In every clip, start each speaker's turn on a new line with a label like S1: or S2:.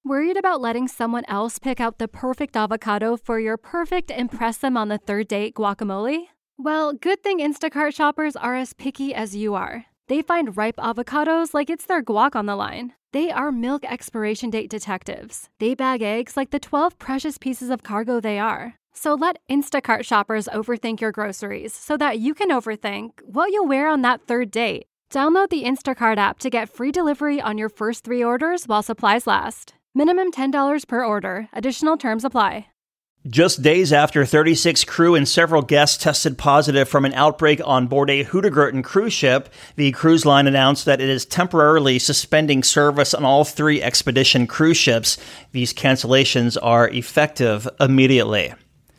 S1: Worried about letting someone else pick out the perfect avocado for your perfect impress them on the third date guacamole? Well, good thing Instacart shoppers are as picky as you are. They find ripe avocados like it's their guac on the line. They are milk expiration date detectives. They bag eggs like the 12 precious pieces of cargo they are. So let Instacart shoppers overthink your groceries so that you can overthink what you'll wear on that third date. Download the Instacart app to get free delivery on your first 3 orders while supplies last. Minimum $10 per order. Additional terms apply.
S2: Just days after 36 crew and several guests tested positive from an outbreak on board a Hurtigruten cruise ship, the cruise line announced that it is temporarily suspending service on all 3 expedition cruise ships. These cancellations are effective immediately.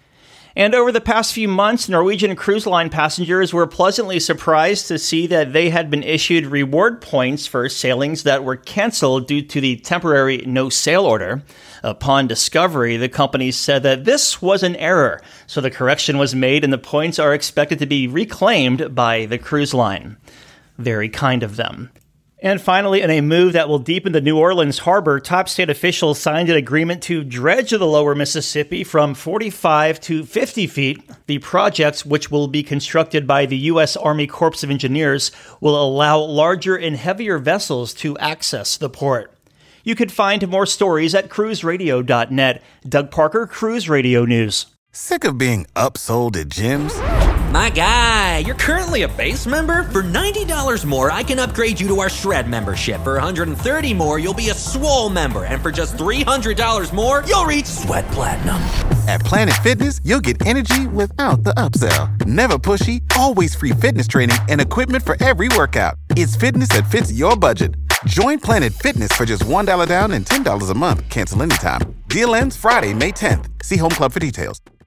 S2: And over the past few months, Norwegian Cruise Line passengers were pleasantly surprised to see that they had been issued reward points for sailings that were canceled due to the temporary no-sail order. Upon discovery, the company said that this was an error, so the correction was made and the points are expected to be reclaimed by the cruise line. Very kind of them. And finally, in a move that will deepen the New Orleans harbor, top state officials signed an agreement to dredge the lower Mississippi from 45 to 50 feet. The project, which will be constructed by the U.S. Army Corps of Engineers, will allow larger and heavier vessels to access the port. You can find more stories at cruiseradio.net. Doug Parker, Cruise Radio News.
S3: Sick of being upsold at gyms?
S4: My guy, you're currently a base member? For $90 more, I can upgrade you to our Shred membership. For $130 more, you'll be a Swole member. And for just $300 more, you'll reach Sweat Platinum.
S3: At Planet Fitness, you'll get energy without the upsell. Never pushy, always free fitness training and equipment for every workout. It's fitness that fits your budget. Join Planet Fitness for just $1 down and $10 a month. Cancel anytime. Deal ends Friday, May 10th. See Home Club for details.